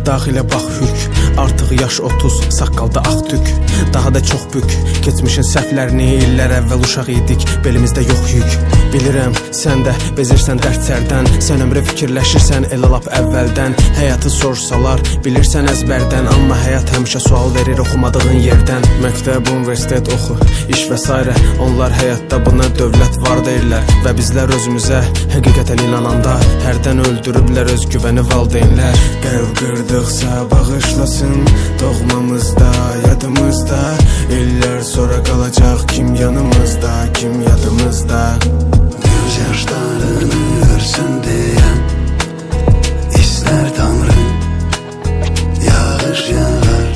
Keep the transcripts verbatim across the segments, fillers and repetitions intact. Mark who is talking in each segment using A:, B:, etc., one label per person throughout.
A: daxilə bax yük. Artıq yaş otuz, saqqalda ağ tük. Daha da çox bük. Keçmişin səhvlərini illər əvvəl uşaq idik, belimizdə yox yük. Bilirəm, sən də bezirsən dərdlərdən, sən ömrə fikirləşirsən elə lap əvvəldən. Həyatı sorsalar, bilirsən əzbərdən, amma həyat həmişə sual verir oxumadığın yerdən. Məktəb, universitet oxu, iş və s. Onlar həyatda buna dövlət var deyirlər və bizlər özümüzə həqiqətən inananda hərdən öldürüblər öz güvəni valideynlər. Qəlb qırdıqsa bağışlasın, doğmamızda, yadımızda, illər sonra qalacaq kim yanımızda, kim yadımızda.
B: Göz yaşlarını görsün deyən İstər Tanrı yağış yağar,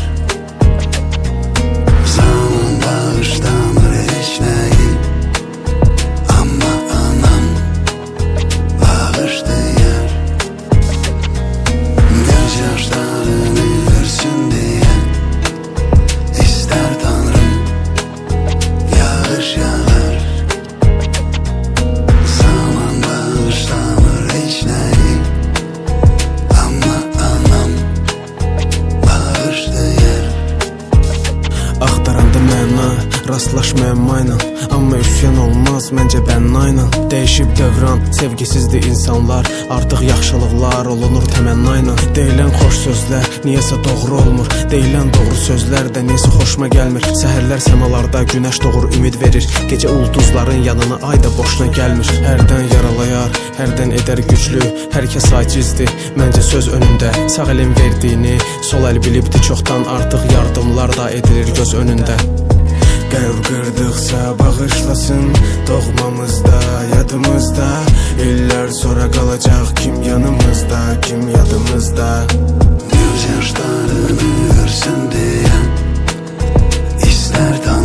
B: zaman bağışlamır heç nəyi, amma anam bağışlayar. Göz yaşlarını görsün deyən İstər Tanrı yağış yağar,
A: rastlaş müəmmayla, amma üsyan olmaz məncə bənayla. Dəyişib dövran, sevgisizdir insanlar, artıq yaxşılıqlar olunur təmənnayla. Deyilən xoş sözlər niyəsə doğru olmur, deyilən doğru sözlər də niyəsə xoşuma gəlmir. Səhərlər səmalarda günəş doğur, ümid verir, gecə ulduzların yanına ay da boşuna gəlmir. Hərdən yaralayar, hərdən edər güclü, hər kəs acizdir, məncə söz önündə. Sağ elin verdiyini, sol əl bilibdi çoxdan, artıq yardımlar da edilir göz önündə. Qəlb qırdıqsa bağışlasın, doğmamızda, yadımızda, illər sonra qalacaq kim yanımızda, kim yadımızda.
B: Göz yaşlarını görsün deyən İstər Tanrı